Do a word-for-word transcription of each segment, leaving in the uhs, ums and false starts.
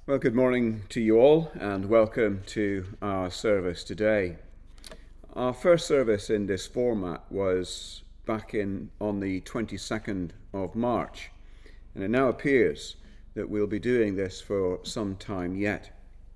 Well, good morning to you all and welcome to our service today. Our first service in this format was back in on the twenty-second of March, and it now appears that we'll be doing this for some time yet.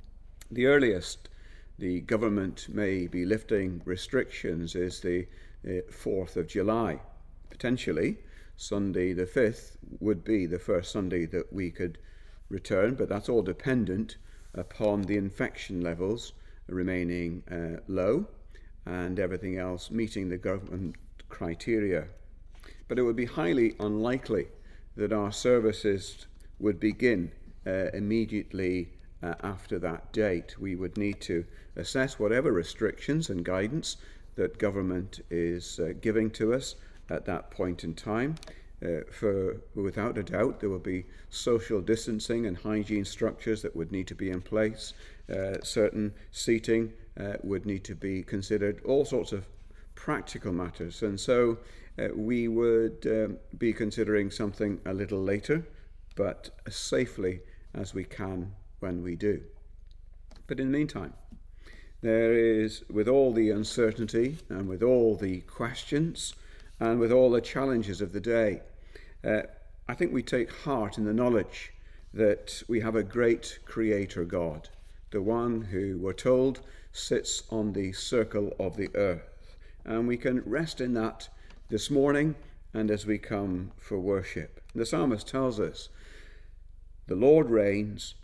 The earliest the government may be lifting restrictions is the fourth of July. Potentially, Sunday the fifth would be the first Sunday that we could return, but that's all dependent upon the infection levels remaining uh, low and everything else meeting the government criteria. But it would be highly unlikely that our services would begin uh, immediately uh, after that date. We would need to assess whatever restrictions and guidance that government is uh, giving to us at that point in time. Uh, for without a doubt, there will be social distancing and hygiene structures that would need to be in place. Uh, certain seating uh, would need to be considered, all sorts of practical matters. And so uh, we would um, be considering something a little later, but as safely as we can when we do. But in the meantime, there is, with all the uncertainty and with all the questions and with all the challenges of the day, Uh, I think we take heart in the knowledge that we have a great Creator God, the one who, we're told, sits on the circle of the earth. And we can rest in that this morning and as we come for worship. The psalmist tells us, "The Lord reigns,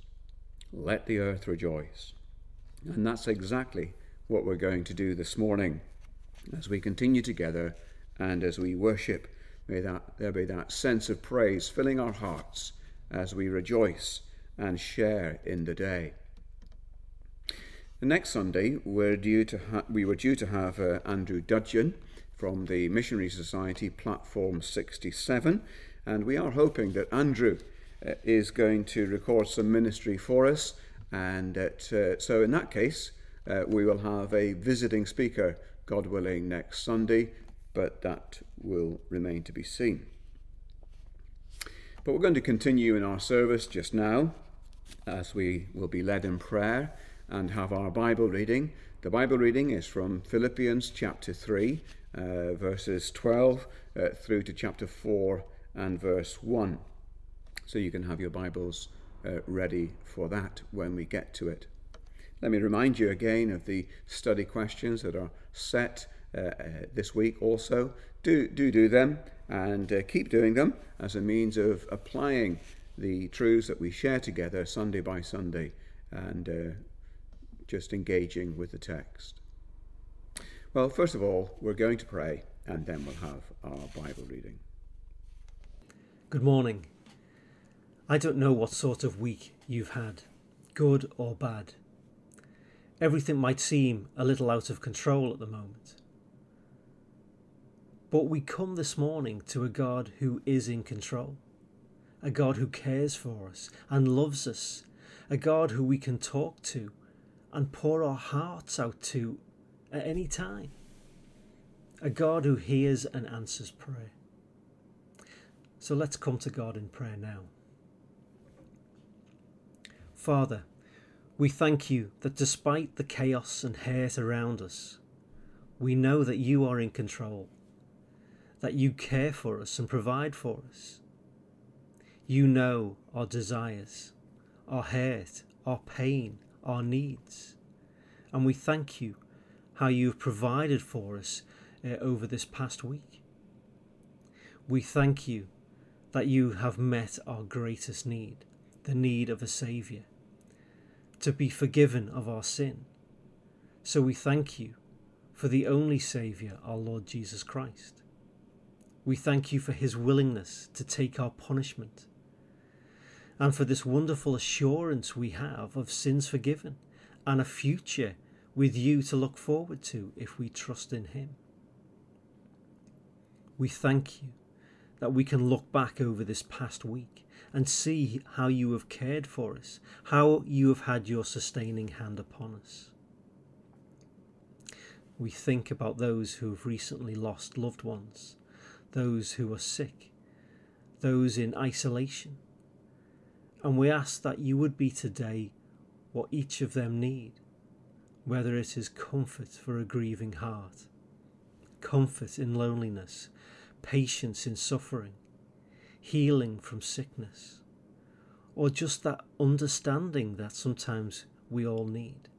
let the earth rejoice." And that's exactly what we're going to do this morning as we continue together and as we worship. May that, there be that sense of praise filling our hearts as we rejoice and share in the day. The next Sunday, we're due to ha- we were due to have uh, Andrew Dudgeon from the Missionary Society Platform sixty-seven, and we are hoping that Andrew uh, is going to record some ministry for us, and that, uh, so in that case, uh, we will have a visiting speaker, God willing, next Sunday, but that will remain to be seen. But we're going to continue in our service just now as we will be led in prayer and have our Bible reading. The Bible reading is from Philippians chapter three, uh, verses twelve uh, through to chapter four and verse one. So you can have your Bibles uh, ready for that when we get to it. Let me remind you again of the study questions that are set Uh, uh, this week also. Do do do them and uh, keep doing them as a means of applying the truths that we share together Sunday by Sunday and uh, just engaging with the text. Well, first of all, we're going to pray and then we'll have our Bible reading. Good morning. I don't know what sort of week you've had, good or bad. Everything might seem a little out of control at the moment. But we come this morning to a God who is in control, a God who cares for us and loves us, a God who we can talk to and pour our hearts out to at any time, a God who hears and answers prayer. So let's come to God in prayer now. Father, we thank you that despite the chaos and hate around us, we know that you are in control, that you care for us and provide for us. You know our desires, our hurt, our pain, our needs. And we thank you how you have provided for us uh, over this past week. We thank you that you have met our greatest need, the need of a Saviour, to be forgiven of our sin. So we thank you for the only Saviour, our Lord Jesus Christ. We thank you for his willingness to take our punishment and for this wonderful assurance we have of sins forgiven and a future with you to look forward to if we trust in him. We thank you that we can look back over this past week and see how you have cared for us, how you have had your sustaining hand upon us. We think about those who have recently lost loved ones, those who are sick, those in isolation, And we ask that you would be today what each of them need, whether it is comfort for a grieving heart, comfort in loneliness, patience in suffering, healing from sickness, or just that understanding that sometimes we all need.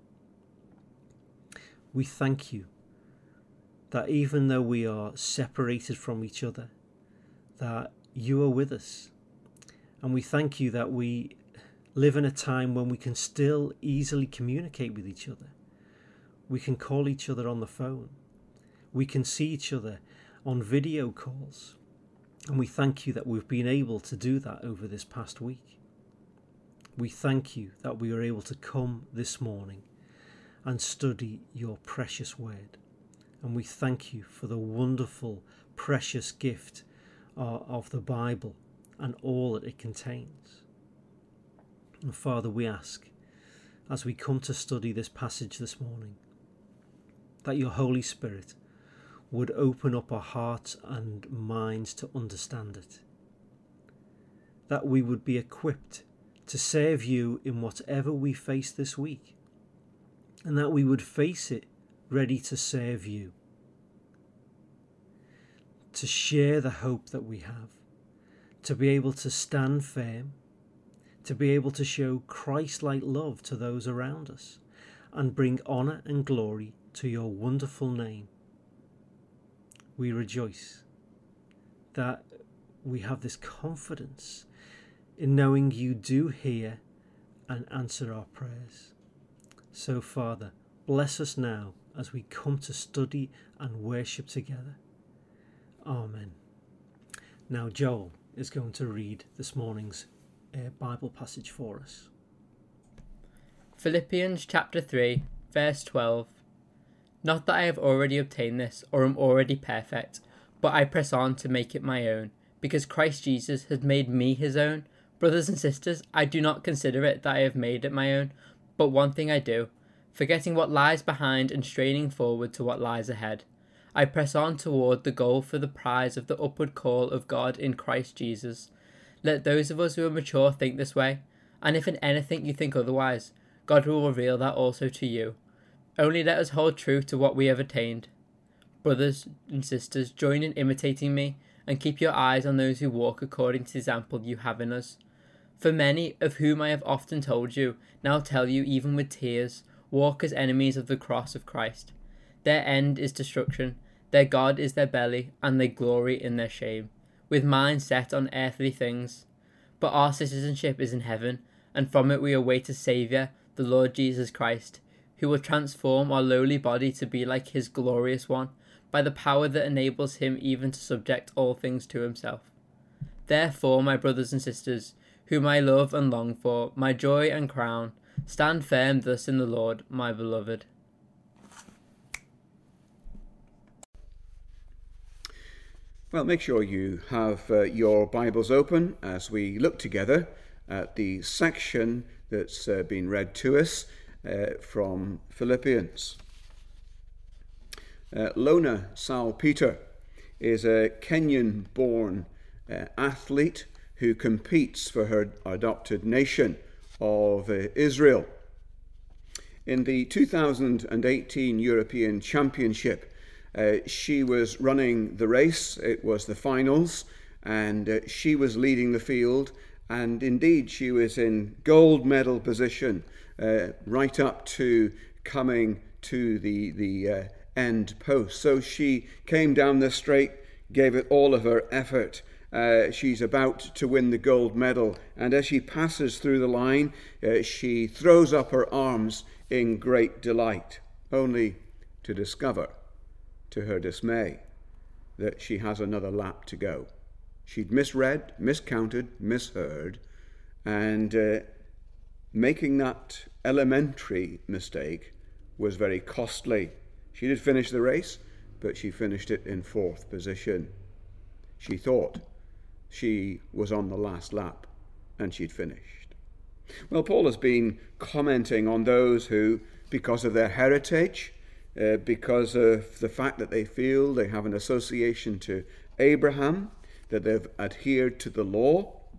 We thank you that even though we are separated from each other, that you are with us. And we thank you that we live in a time when we can still easily communicate with each other. We can call each other on the phone. We can see each other on video calls. And we thank you that we've been able to do that over this past week. We thank you that we are able to come this morning and study your precious word. And we thank you for the wonderful, precious gift uh, of the Bible and all that it contains. And Father, we ask, as we come to study this passage this morning, that your Holy Spirit would open up our hearts and minds to understand it. That we would be equipped to serve you in whatever we face this week. And that we would face it ready to serve you. To share the hope that we have. To be able to stand firm. To be able to show Christ-like love to those around us. And bring honour and glory to your wonderful name. We rejoice that we have this confidence in knowing you do hear and answer our prayers. So, Father, bless us now as we come to study and worship together. Amen. Now, Joel is going to read this morning's uh, Bible passage for us. Philippians chapter three, verse twelve. Not that I have already obtained this, or am already perfect, but I press on to make it my own, because Christ Jesus has made me his own. Brothers and sisters, I do not consider it that I have made it my own, but one thing I do, forgetting what lies behind and straining forward to what lies ahead. I press on toward the goal for the prize of the upward call of God in Christ Jesus. Let those of us who are mature think this way, and if in anything you think otherwise, God will reveal that also to you. Only let us hold true to what we have attained. Brothers and sisters, join in imitating me, and keep your eyes on those who walk according to the example you have in us. For many, of whom I have often told you, now tell you even with tears, walk as enemies of the cross of Christ. Their end is destruction, their God is their belly, and they glory in their shame, with minds set on earthly things. But our citizenship is in heaven, and from it we await a Saviour, the Lord Jesus Christ, who will transform our lowly body to be like his glorious one, by the power that enables him even to subject all things to himself. Therefore, my brothers and sisters, whom I love and long for, my joy and crown, stand firm thus in the Lord, my beloved. Well, make sure you have uh, your Bibles open as we look together at the section that's uh, been read to us uh, from Philippians. Uh, Lona Salpeter is a Kenyan-born uh, athlete who competes for her adopted nation of uh, Israel. In the two thousand eighteen European Championship, uh, she was running the race. It was the finals, and uh, she was leading the field, and indeed she was in gold medal position uh, right up to coming to the, the uh, end post. So she came down the straight, gave it all of her effort. Uh, she's about to win the gold medal, and as she passes through the line, uh, she throws up her arms in great delight, only to discover, to her dismay, that she has another lap to go. She'd misread, miscounted, misheard, and uh, making that elementary mistake was very costly. She did finish the race, but she finished it in fourth position. She thought she was on the last lap, and she'd finished. Well, Paul has been commenting on those who, because of their heritage, uh, because of the fact that they feel they have an association to Abraham, that they've adhered to the law,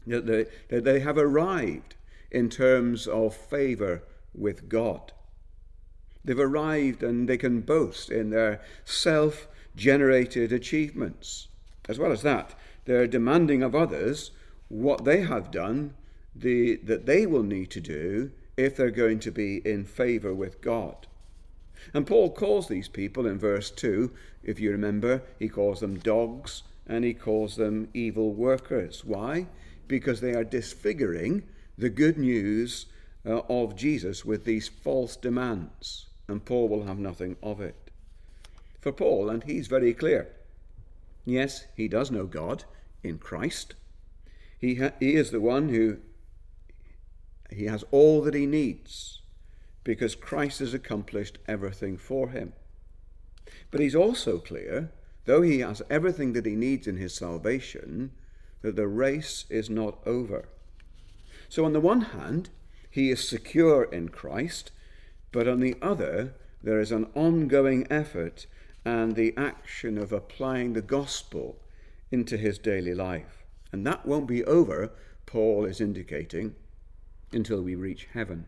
that they, that they have arrived in terms of favour with God. They've arrived and they can boast in their self-generated achievements. As well as that, they're demanding of others what they have done, the, that they will need to do if they're going to be in favour with God. And Paul calls these people in verse two, if you remember, he calls them dogs and he calls them evil workers. Why? Because they are disfiguring the good news uh, of Jesus with these false demands. And Paul will have nothing of it. For Paul, and he's very clear, yes, he does know God in Christ. He, ha- he is the one who, he has all that he needs because Christ has accomplished everything for him. But he's also clear, though he has everything that he needs in his salvation, that the race is not over. So on the one hand, he is secure in Christ, but on the other, there is an ongoing effort and the action of applying the gospel into his daily life. And that won't be over, Paul is indicating, until we reach heaven.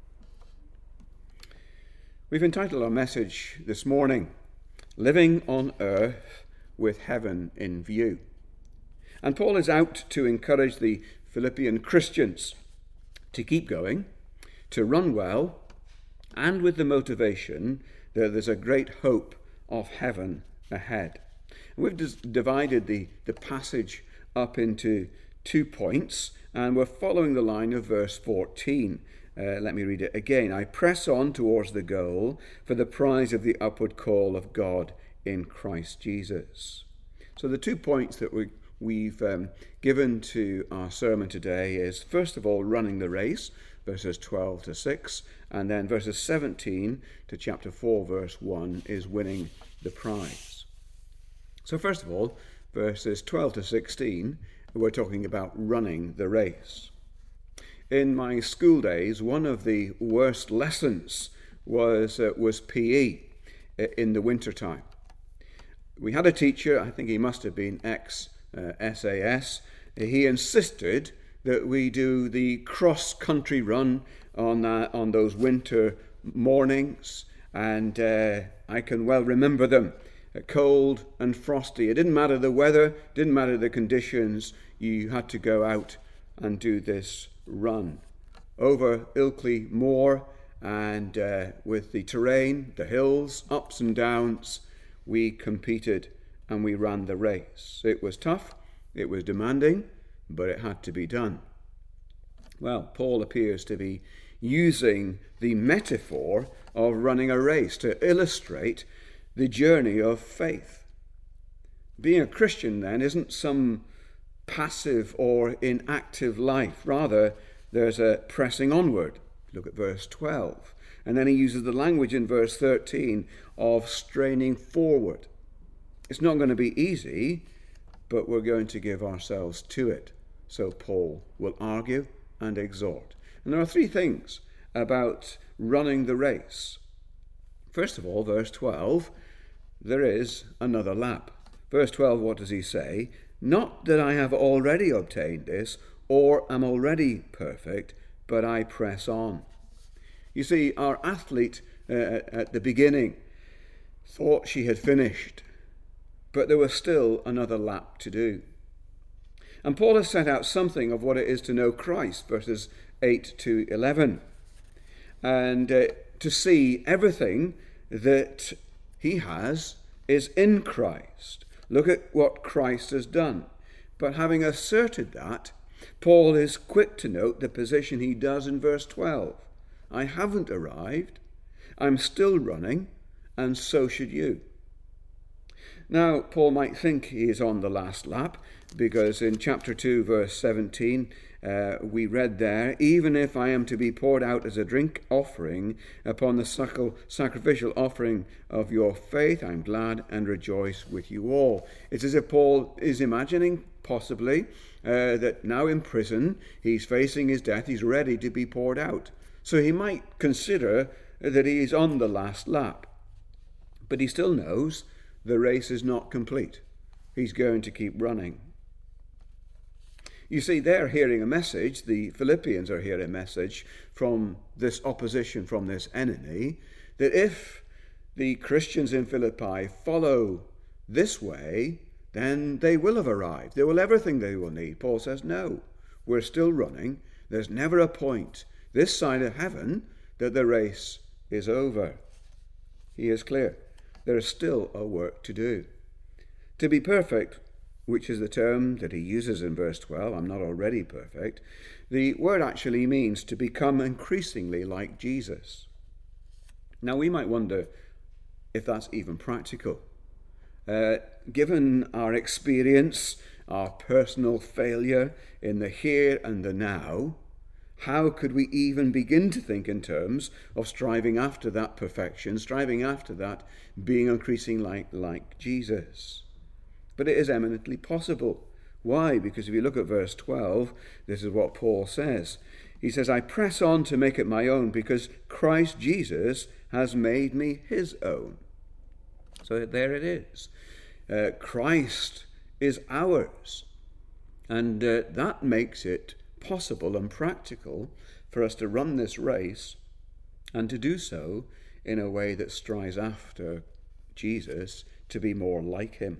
We've entitled our message this morning, Living on Earth with Heaven in View. And Paul is out to encourage the Philippian Christians to keep going, to run well, and with the motivation that there's a great hope of heaven ahead. And we've just divided the, the passage up into two points, and we're following the line of verse fourteen. Uh, let me read it again. I press on towards the goal for the prize of the upward call of God in Christ Jesus. So the two points that we, we've um, given to our sermon today is, first of all, running the race, verses twelve to six, and then verses seventeen to chapter four, verse one, is winning the prize. So first of all, verses twelve to sixteen, we're talking about running the race. In my school days, one of the worst lessons was uh, was P E in the winter time. We had a teacher, I think he must have been ex-S A S, he insisted that we do the cross-country run on uh, on those winter mornings, and uh, I can well remember them, uh, cold and frosty. It didn't matter the weather, didn't matter the conditions, you had to go out and do this run over Ilkley Moor, and uh, with the terrain, the hills, ups and downs, we competed and we ran the race. It was tough, it was demanding, but it had to be done. Well, Paul appears to be using the metaphor of running a race to illustrate the journey of faith. Being a Christian, then, isn't some passive or inactive life. Rather, there's a pressing onward. Look at verse twelve. And then he uses the language in verse thirteen of straining forward. It's not going to be easy, but we're going to give ourselves to it. So Paul will argue and exhort. And there are three things about running the race. First of all, verse twelve, there is another lap. Verse twelve, what does he say? Not that I have already obtained this, or am already perfect, but I press on. You see, our athlete uh, at the beginning thought she had finished, but there was still another lap to do. And Paul has set out something of what it is to know Christ, verses eight to eleven, and uh, to see everything that he has is in Christ. Look at what Christ has done. But having asserted that, Paul is quick to note the position he does in verse twelve. I haven't arrived, I'm still running, and so should you. Now, Paul might think he is on the last lap, because in chapter two, verse seventeen, uh, we read there, even if I am to be poured out as a drink offering upon the sacrificial offering of your faith, I'm glad and rejoice with you all. It's as if Paul is imagining, possibly, uh, that now in prison, he's facing his death, he's ready to be poured out. So he might consider that he is on the last lap. But he still knows the race is not complete. He's going to keep running. You see, they're hearing a message, the Philippians are hearing a message from this opposition, from this enemy, that if the Christians in Philippi follow this way, then they will have arrived. They will have everything they will need. Paul says, no, we're still running. There's never a point this side of heaven that the race is over. He is clear. There is still a work to do. To be perfect, which is the term that he uses in verse twelve, I'm not already perfect, the word actually means to become increasingly like Jesus. Now we might wonder if that's even practical. Uh, given our experience, our personal failure in the here and the now, how could we even begin to think in terms of striving after that perfection, striving after that being increasing like, like Jesus? But it is eminently possible. Why? Because if you look at verse twelve, this is what Paul says. He says, I press on to make it my own because Christ Jesus has made me his own. So there it is. Uh, Christ is ours. And uh, that makes it possible and practical for us to run this race and to do so in a way that strives after Jesus to be more like him.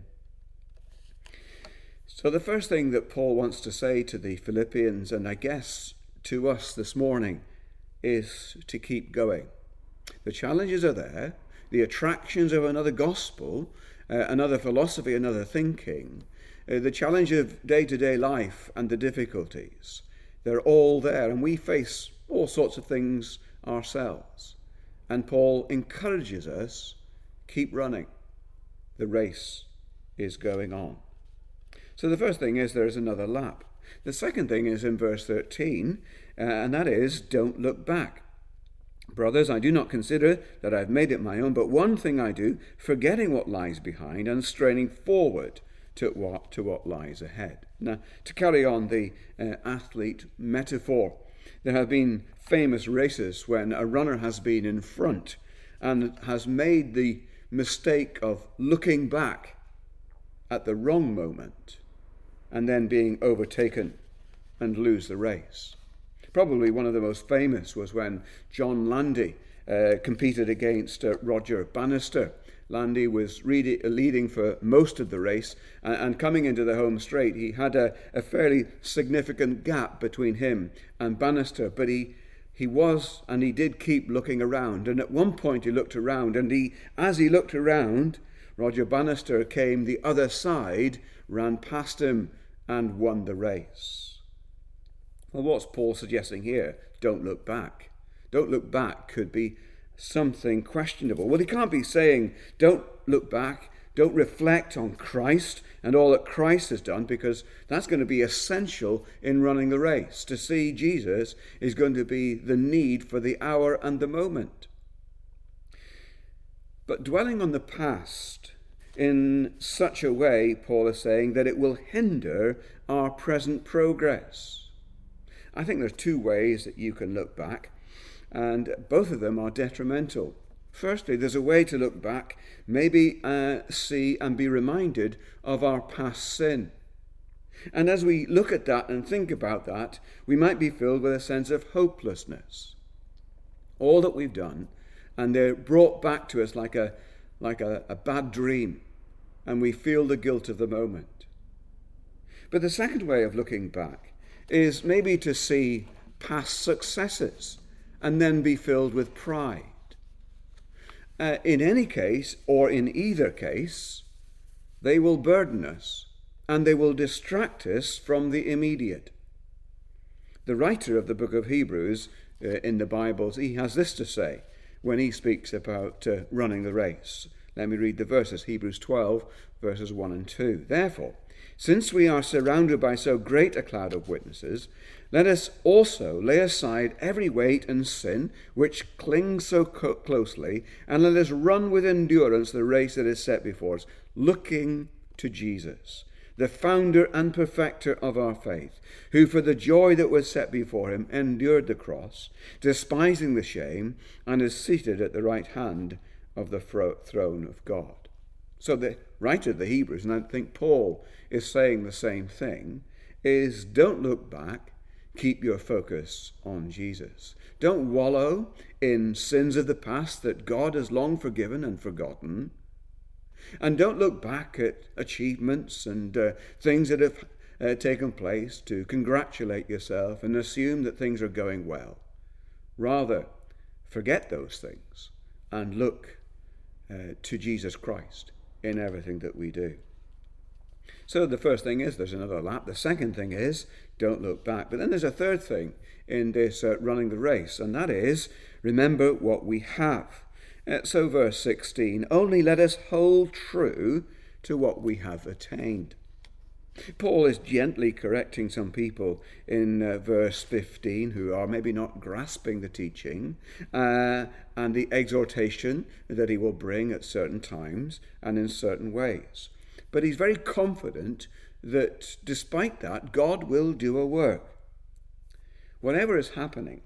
So the first thing that Paul wants to say to the Philippians, and I guess to us this morning, is to keep going. The challenges are there. The attractions of another gospel, uh, another philosophy, another thinking, uh, the challenge of day-to-day life and the difficulties, they're all there, and we face all sorts of things ourselves. And Paul encourages us, keep running. The race is going on. So the first thing is there is another lap. The second thing is in verse thirteen, uh, and that is, don't look back. Brothers, I do not consider that I have made it my own, but one thing I do, forgetting what lies behind and straining forward to what, to what lies ahead. Now, to carry on the uh, athlete metaphor, there have been famous races when a runner has been in front and has made the mistake of looking back at the wrong moment and then being overtaken and lose the race. Probably one of the most famous was when John Landy uh, competed against uh, Roger Bannister. Landy was really leading for most of the race, and, and coming into the home straight, he had a, a fairly significant gap between him and Bannister, but he he was and he did keep looking around, and at one point he looked around, and he as he looked around, Roger Bannister came the other side, ran past him, and won the race. Well, what's Paul suggesting here? Don't look back. Don't look back could be something questionable. Well, he can't be saying, don't look back, don't reflect on Christ and all that Christ has done, because that's going to be essential in running the race. To see Jesus is going to be the need for the hour and the moment. But dwelling on the past in such a way, Paul is saying, that it will hinder our present progress. I think there's two ways that you can look back, and both of them are detrimental. Firstly, there's a way to look back, maybe uh, see and be reminded of our past sin. And as we look at that and think about that, we might be filled with a sense of hopelessness. All that we've done, and they're brought back to us like a like a, a bad dream, and we feel the guilt of the moment. But the second way of looking back is maybe to see past successes and then be filled with pride. Uh, in any case, or in either case, they will burden us and they will distract us from the immediate. The writer of the book of Hebrews uh, in the Bibles, he has this to say when he speaks about uh, running the race. Let me read the verses, Hebrews twelve, verses one and two. Therefore, since we are surrounded by so great a cloud of witnesses, let us also lay aside every weight and sin which clings so co- closely, and let us run with endurance the race that is set before us, looking to Jesus, the founder and perfecter of our faith, who for the joy that was set before him endured the cross, despising the shame, and is seated at the right hand of the throne of God. So the writer of the Hebrews, and I think Paul is saying the same thing, is don't look back, keep your focus on Jesus. Don't wallow in sins of the past that God has long forgiven and forgotten. And don't look back at achievements and uh, things that have uh, taken place to congratulate yourself and assume that things are going well. Rather, forget those things and look uh, to Jesus Christ in everything that we do. So the first thing is there's another lap. The second thing is don't look back. But then there's a third thing in this uh, running the race, and that is remember what we have. Uh, so verse sixteen, only let us hold true to what we have attained. Paul is gently correcting some people in uh, verse fifteen who are maybe not grasping the teaching uh, and the exhortation that he will bring at certain times and in certain ways. But he's very confident that despite that, God will do a work. Whatever is happening,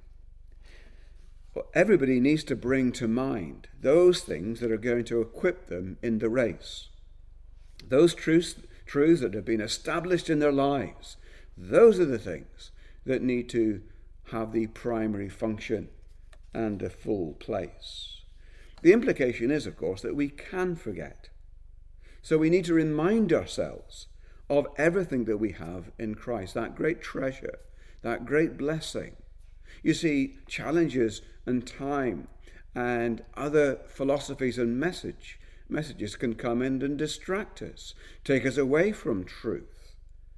everybody needs to bring to mind those things that are going to equip them in the race. Those truths, truths that have been established in their lives, those are the things that need to have the primary function and a full place. The implication is, of course, that we can forget. So we need to remind ourselves of everything that we have in Christ, that great treasure, that great blessing. You see, challenges and time and other philosophies and message messages can come in and distract us, take us away from truth.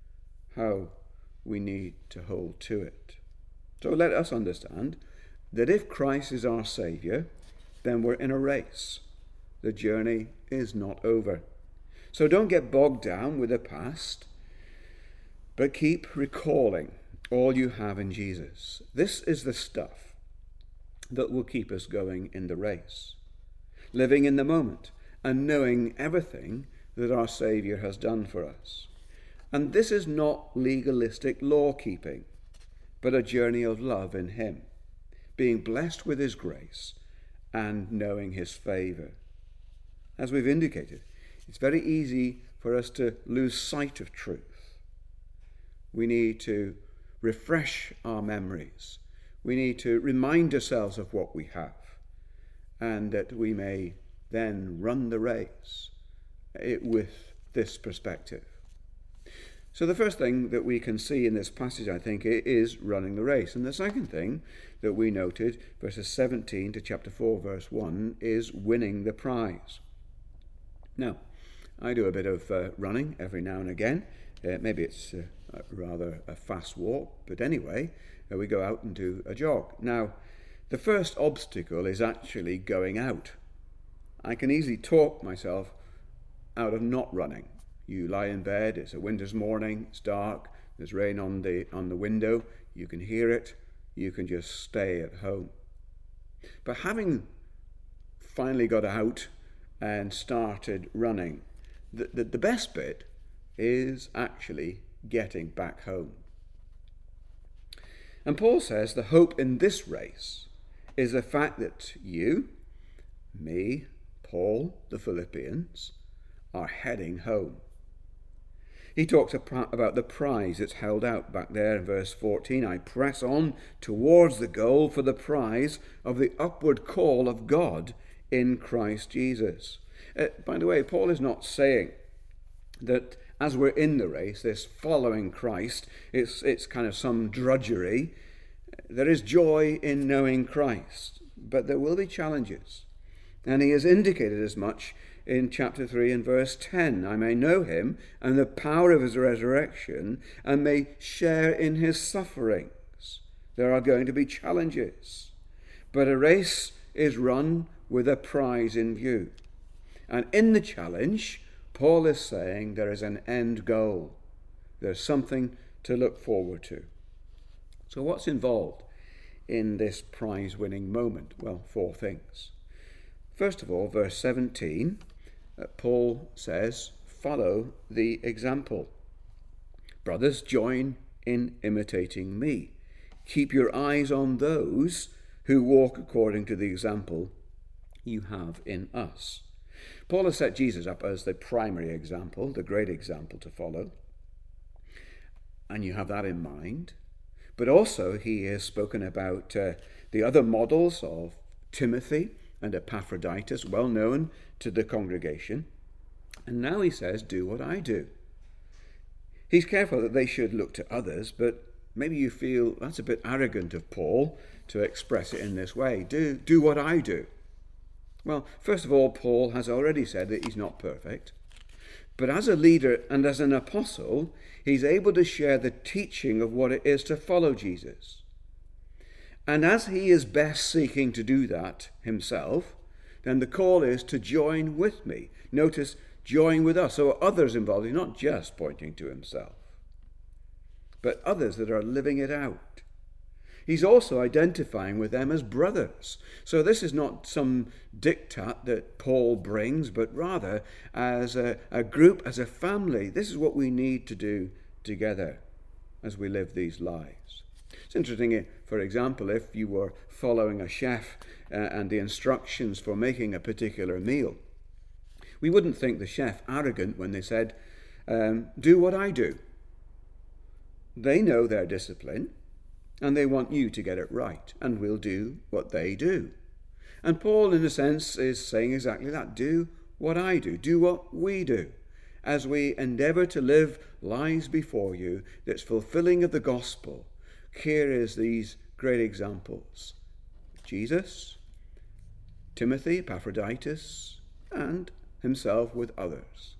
How we need to hold to it. So let us understand that if Christ is our Saviour, then we're in a race. The journey is not over. So don't get bogged down with the past, but keep recalling all you have in Jesus. This is the stuff that will keep us going in the race. Living in the moment and knowing everything that our Saviour has done for us. And this is not legalistic law-keeping, but a journey of love in Him, being blessed with His grace and knowing His favour. As we've indicated, it's very easy for us to lose sight of truth. We need to refresh our memories. We need to remind ourselves of what we have, and that we may then run the race with this perspective. So the first thing that we can see in this passage, I think, is running the race. And the second thing that we noted, verses seventeen to chapter four, verse one, is winning the prize. Now, I do a bit of uh, running every now and again. Uh, maybe it's uh, rather a fast walk, but anyway, uh, we go out and do a jog. Now, the first obstacle is actually going out. I can easily talk myself out of not running. You lie in bed, it's a winter's morning, it's dark, there's rain on the on the window, you can hear it, you can just stay at home. But having finally got out and started running, the, the, the best bit is actually getting back home. And Paul says the hope in this race is the fact that you, me, Paul, the Philippians, are heading home. He talks about the prize that's held out back there in verse fourteen. I press on towards the goal for the prize of the upward call of God in Christ Jesus. Uh, by the way, Paul is not saying that as we're in the race, this following Christ, it's, it's kind of some drudgery. There is joy in knowing Christ, but there will be challenges. And he has indicated as much in chapter three and verse ten. I may know him and the power of his resurrection and may share in his sufferings. There are going to be challenges, but a race is run with a prize in view. And in the challenge, Paul is saying there is an end goal. There's something to look forward to. So what's involved in this prize-winning moment? Well, four things. First of all, verse seventeen, uh, Paul says, follow the example. Brothers, join in imitating me. Keep your eyes on those who walk according to the example you have in us. Paul has set Jesus up as the primary example, the great example to follow. and you have that in mind. But also he has spoken about uh, the other models of Timothy and Epaphroditus, well known to the congregation. And now he says, do what I do. He's careful that they should look to others, but maybe you feel that's a bit arrogant of Paul to express it in this way. Do, do what I do. Well, first of all, Paul has already said that he's not perfect. But as a leader and as an apostle, he's able to share the teaching of what it is to follow Jesus. And as he is best seeking to do that himself, then the call is to join with me. Notice, join with us. So others involved. He's not just pointing to himself, but others that are living it out. He's also identifying with them as brothers. So this is not some diktat that Paul brings, but rather as a, a group, as a family. This is what we need to do together as we live these lives. It's interesting, for example, if you were following a chef uh, and the instructions for making a particular meal, we wouldn't think the chef arrogant when they said, um, do what I do. They know their discipline, and they want you to get it right, and we'll do what they do. And Paul, in a sense, is saying exactly that. Do what I do. Do what we do. As we endeavour to live lives before you that's fulfilling of the gospel, here is these great examples. Jesus, Timothy, Epaphroditus, and himself with others.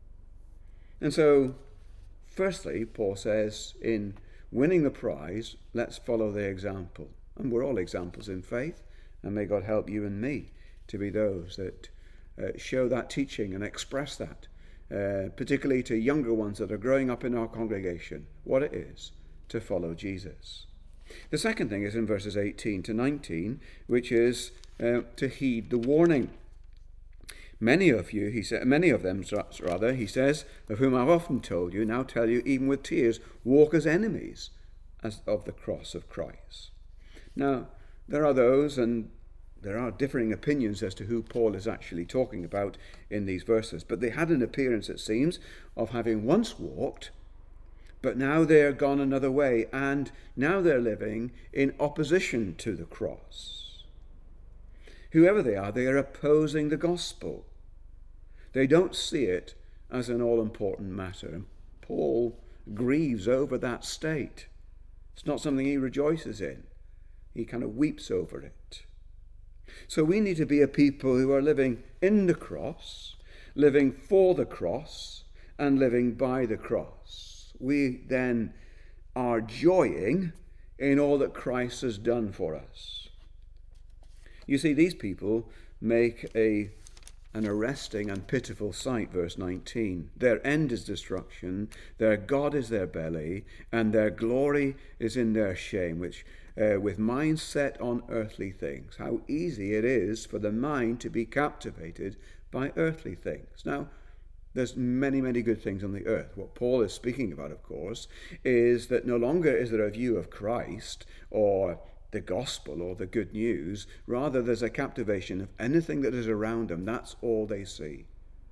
And so, firstly, Paul says, in winning the prize, let's follow the example. And we're all examples in faith, and may God help you and me to be those that uh, show that teaching and express that, uh, particularly to younger ones that are growing up in our congregation, what it is to follow Jesus. The second thing is in verses eighteen to nineteen, which is uh, to heed the warning. Many of you, he said, many of them rather, he says, of whom I've often told you, now tell you, even with tears, walk as enemies as of the cross of Christ. Now, there are those, and there are differing opinions as to who Paul is actually talking about in these verses, but they had an appearance, it seems, of having once walked, but now they're gone another way, and now they're living in opposition to the cross. Whoever they are, they are opposing the gospel. They don't see it as an all-important matter. And Paul grieves over that state. It's not something he rejoices in. He kind of weeps over it. So we need to be a people who are living in the cross, living for the cross, and living by the cross. We then are joying in all that Christ has done for us. You see, these people make a an arresting and pitiful sight, verse nineteen. Their end is destruction, their God is their belly, and their glory is in their shame, which uh, with minds set on earthly things. How easy it is for the mind to be captivated by earthly things. Now, there's many, many good things on the earth. What Paul is speaking about, of course, is that no longer is there a view of Christ or the gospel or the good news. Rather, there's a captivation of anything that is around them. That's all they see.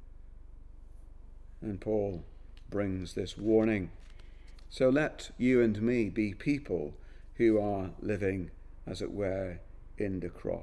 And Paul brings this warning. So let you and me be people who are living, as it were, in the cross.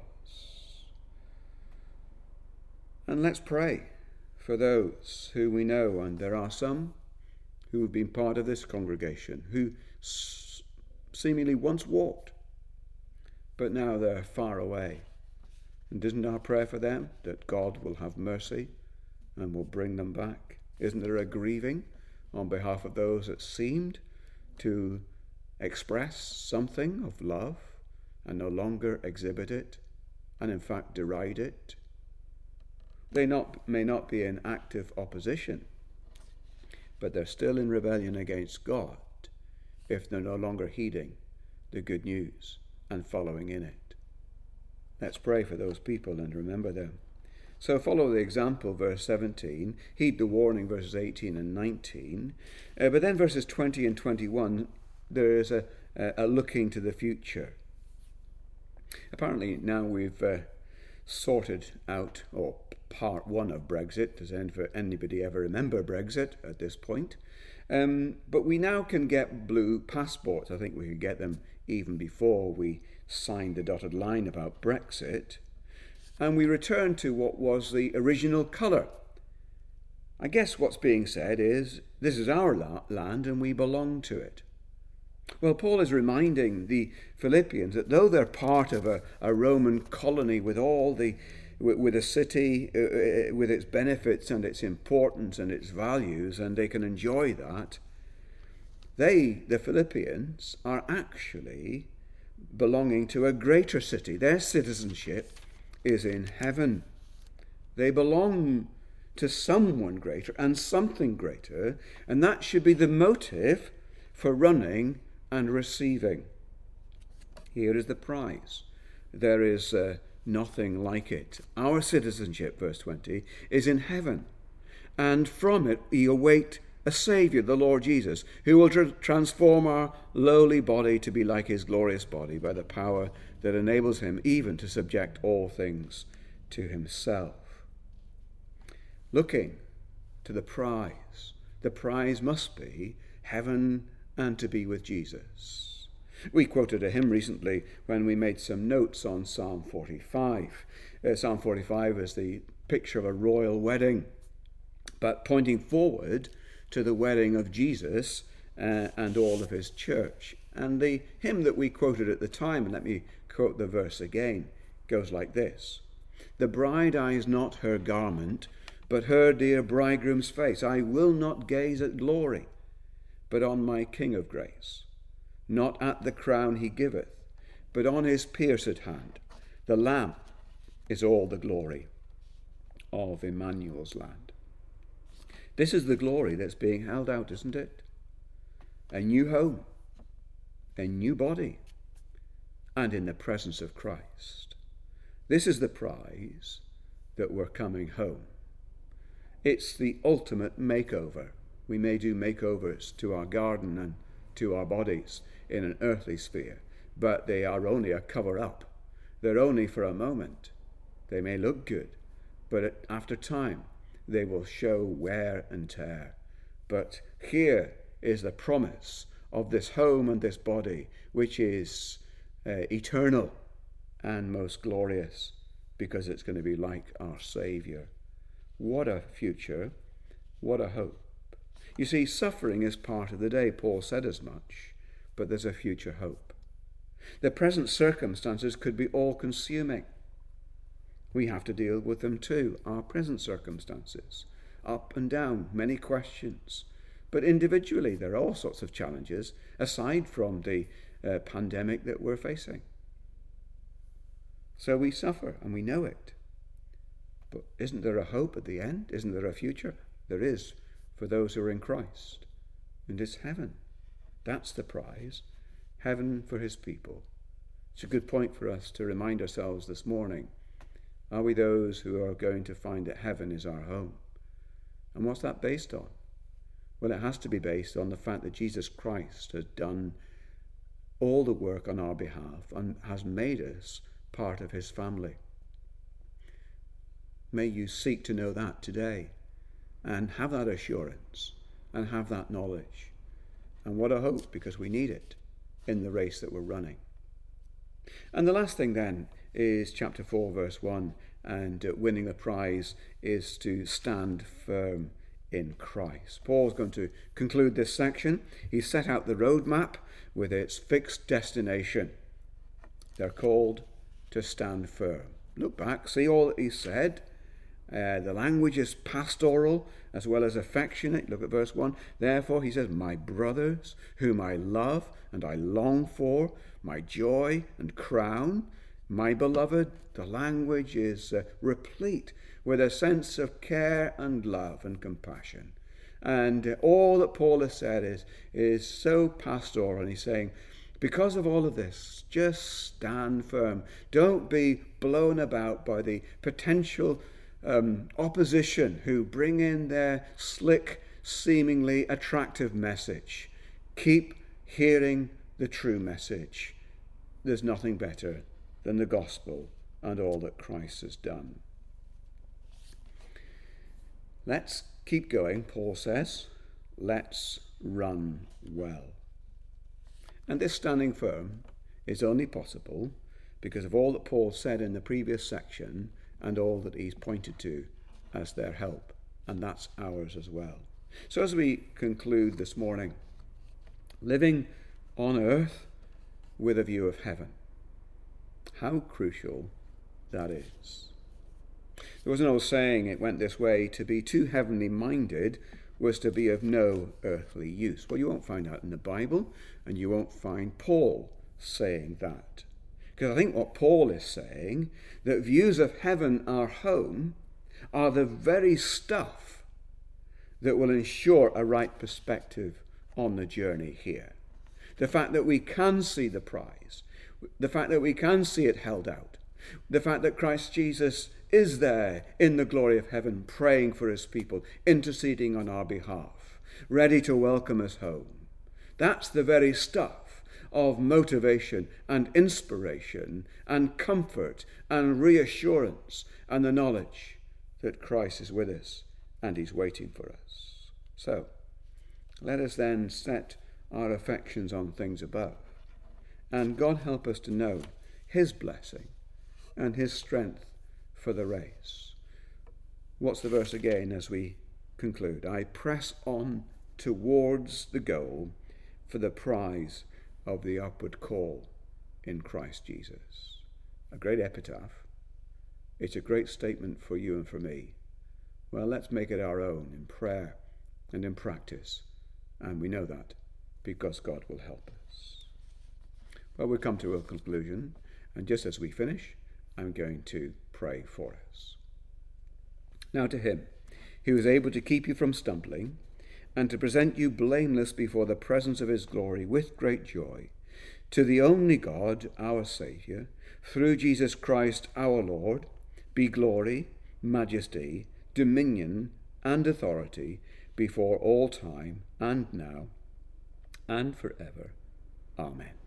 And let's pray for those who we know, and there are some who have been part of this congregation, who s- seemingly once walked, but now they're far away. And isn't our prayer for them that God will have mercy and will bring them back? Isn't there a grieving on behalf of those that seemed to express something of love and no longer exhibit it, and in fact deride it? They not, may not be in active opposition, but they're still in rebellion against God if they're no longer heeding the good news and following in it. Let's pray for those people and remember them. So follow the example, verse seventeen, heed the warning, verses eighteen and nineteen. Uh, but then verses twenty and twenty-one, there is a, a, a looking to the future. Apparently now we've uh, sorted out, or part one of Brexit. Does anybody ever remember Brexit at this point? Um, but we now can get blue passports. I think we could get them even before we signed the dotted line about Brexit. And we return to what was the original colour. I guess what's being said is, this is our la- land and we belong to it. Well, Paul is reminding the Philippians that though they're part of a, a Roman colony with all the, with, with a city, uh, with its benefits and its importance and its values, and they can enjoy that, they, the Philippians, are actually belonging to a greater city. Their citizenship is in heaven. They belong to someone greater and something greater, and that should be the motive for running and receiving. Here is the prize. There is uh, nothing like it. Our citizenship, verse twenty, is in heaven, and from it we await a Saviour, the Lord Jesus, who will tra- transform our lowly body to be like his glorious body by the power that enables him even to subject all things to himself. Looking to the prize. The prize must be heaven and to be with Jesus. We quoted a hymn recently when we made some notes on Psalm forty-five. Uh, Psalm forty-five is the picture of a royal wedding, but pointing forward to the wedding of Jesus uh, and all of his church. And the hymn that we quoted at the time, and let me quote the verse again, goes like this. The bride eyes not her garment, but her dear bridegroom's face. I will not gaze at glory, but on my King of grace. Not at the crown he giveth, but on his pierced hand. The Lamb is all the glory of Emmanuel's land. This is the glory that's being held out, isn't it? A new home, a new body, and in the presence of Christ. This is the prize that we're coming home. It's the ultimate makeover. We may do makeovers to our garden and to our bodies in an earthly sphere, but they are only a cover-up. They're only for a moment. They may look good, but after time, they will show wear and tear. But here is the promise of this home and this body, which is uh, eternal and most glorious, because it's going to be like our Saviour. What a future, what a hope. You see, suffering is part of the day. Paul said as much, but there's a future hope. The present circumstances could be all-consuming. We have to deal with them too, our present circumstances. Up and down, many questions. But individually, there are all sorts of challenges, aside from the uh, pandemic that we're facing. So we suffer, and we know it. But isn't there a hope at the end? Isn't there a future? There is, for those who are in Christ. And it's heaven. That's the prize. Heaven for his people. It's a good point for us to remind ourselves this morning. Are we those who are going to find that heaven is our home? And what's that based on? Well, it has to be based on the fact that Jesus Christ has done all the work on our behalf and has made us part of his family. May you seek to know that today and have that assurance and have that knowledge. And what a hope, because we need it in the race that we're running. And the last thing then is chapter four, verse one, and uh, winning the prize is to stand firm in Christ. Paul's going to conclude this section. He set out the roadmap with its fixed destination. They're called to stand firm. Look back, see all that he said. Uh, the language is pastoral as well as affectionate. Look at verse one. Therefore, he says, my brothers, whom I love and I long for, my joy and crown, my beloved. The language is uh, replete with a sense of care and love and compassion. And uh, all that Paul has said is, is so pastoral. And he's saying, because of all of this, just stand firm. Don't be blown about by the potential um, opposition who bring in their slick, seemingly attractive message. Keep hearing the true message. There's nothing better than the gospel and all that Christ has done. Let's keep going, Paul says. Let's run well. And this standing firm is only possible because of all that Paul said in the previous section and all that he's pointed to as their help, and that's ours as well. So as we conclude this morning, living on earth with a view of heaven, how crucial that is. There was an old saying, it went this way: to be too heavenly minded was to be of no earthly use. Well, you won't find that in the Bible, and you won't find Paul saying that. Because I think what Paul is saying, that views of heaven, our home, are the very stuff that will ensure a right perspective on the journey here. The fact that we can see the prize, the fact that we can see it held out, the fact that Christ Jesus is there in the glory of heaven, praying for his people, interceding on our behalf, ready to welcome us home. That's the very stuff of motivation and inspiration and comfort and reassurance and the knowledge that Christ is with us and he's waiting for us. So, let us then set our affections on things above, and God help us to know his blessing and his strength for the race. What's the verse again as we conclude? I press on towards the goal for the prize of the upward call in Christ Jesus. A great epitaph. It's a great statement for you and for me. Well, let's make it our own in prayer and in practice. And we know that because God will help us. Well, we've come to a conclusion. And just as we finish, I'm going to pray for us. Now to him who is able to keep you from stumbling and to present you blameless before the presence of his glory with great joy, to the only God, our Saviour, through Jesus Christ our Lord, be glory, majesty, dominion, and authority before all time and now and forever. Amen.